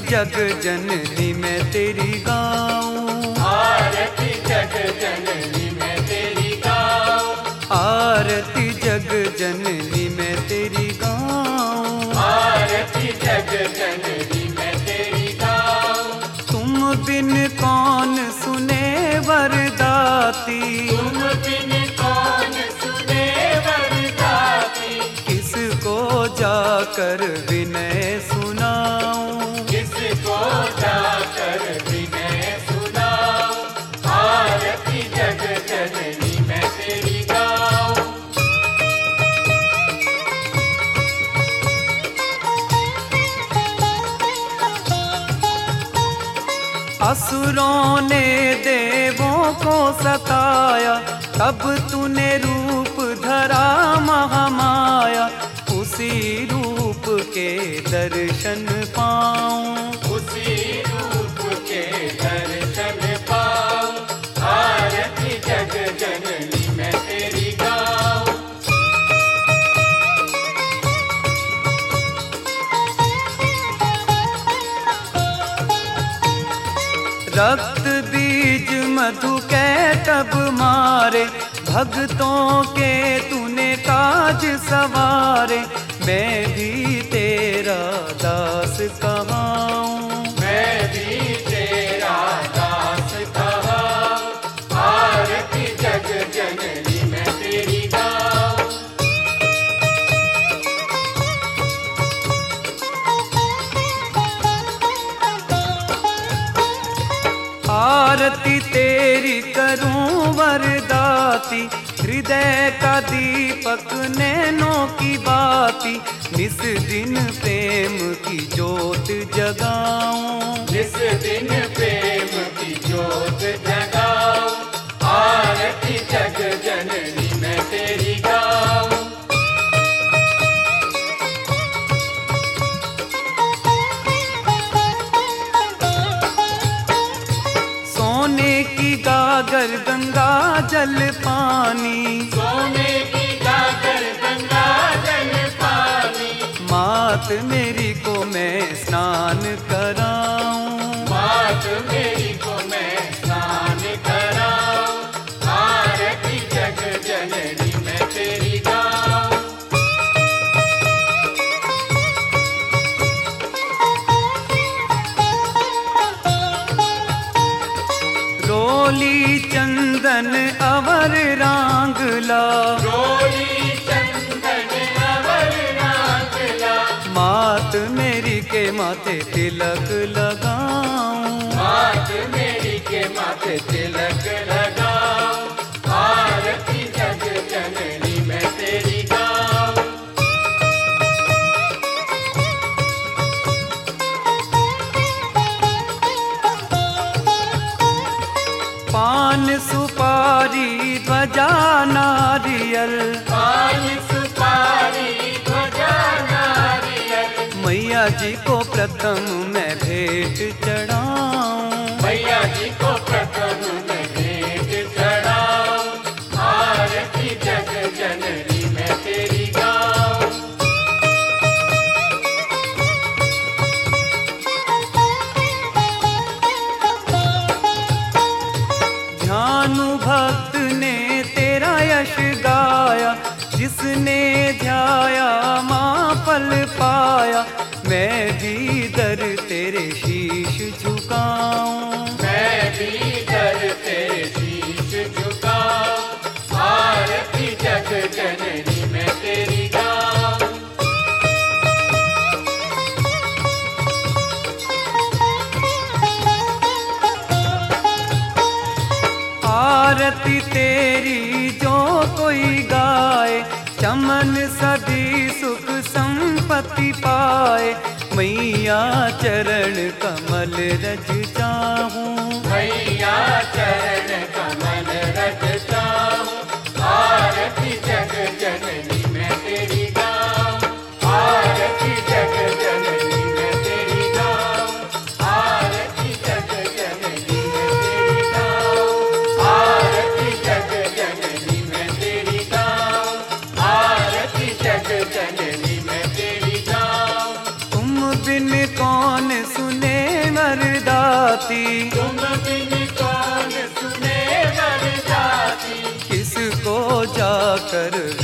जग जननी मैं तेरी गाऊं, आरती जग जननी मैं तेरी गाऊं, आरती जग जननी मैं तेरी गाऊं, आरती जग जननी मैं तेरी गाऊं। तुम बिन कौन सुने वरदाती, तुम बिन कौन सुने वरदाती, किसको जाकर विनय सुनाऊं, किसको जाकर विनय सुनाऊं। आरती जग जननी मैं तेरी गाऊं, असुरों ने देवों को सताया, तब तूने रूप धरा महामाया, उसी रूप के दर्शन पाऊं, उसी रूप के दर्शन पाऊं। आरती जग जननी मैं तेरी गाऊं, रक्त बीज मधु के तब मारे, भक्तों के तूने काज सवारे, मैं भी तेरा दास कहाऊं, मैं भी तेरा दास कहाऊं। आरती जग जननी मैं तेरी गाऊं, आरती तेरी करूं वरदाती, हृदय का दीपक नैनों की बाती, निस दिन प्रेम की ज्योत जगाऊं, जिस दिन प्रेम की ज्योत जगाऊं। आरती जग जननी मैं तेरी गाऊं, सोने की गागर गंगा जल पानी, सोने की गागर गंगा जल पानी, मात मेरी को मैं स्नान कराऊं, मात मेरी को मैं स्नान कराऊं। आरती जग जननी मैं तेरी गाऊं, रोली चंदन अवर रांगला, रोली चंदन अवर रांगला, मात मेरी के माथे तिलक लगाऊं, मात मेरी के माथे तिलक लगाऊं। आरती जग जननी मैं तेरी गाऊं, पान सुपारी ध्वजा नारियल, पान सुपारी ध्वजा नारियल, मैया जी को प्रथम मैं भेंट चढ़ाऊं, मैया जी को प्रथम मैं भेंट चढ़ाऊं। आरती जग जननी मैं तेरी गाऊं, ध्यानु भक्त ने तेरा यश गाया, जिसने ध्याया माँ फल पाया, मैं भी दर तेरे शीश झुकाऊं, मैं भी दर तेरे शीश झुकाऊं। आरती जग जननी मैं तेरी गाऊं, आरती तेरी जो कोई गाए, चमन सदी सुख संपत्ति पाए, मैया चरण कमल रज चाहूं, मैया चरण कमल रज चाहूं। आरती जग जननी मैं तेरी गाऊं, आरती जग जननी मैं तेरी गाऊं, आरती जग जननी मैं तेरी गाऊं, आरती जग जननी मैं तेरी गाऊं, आरती जग जननी मैं तेरी गाऊं। तुम बिन कौन सुने कर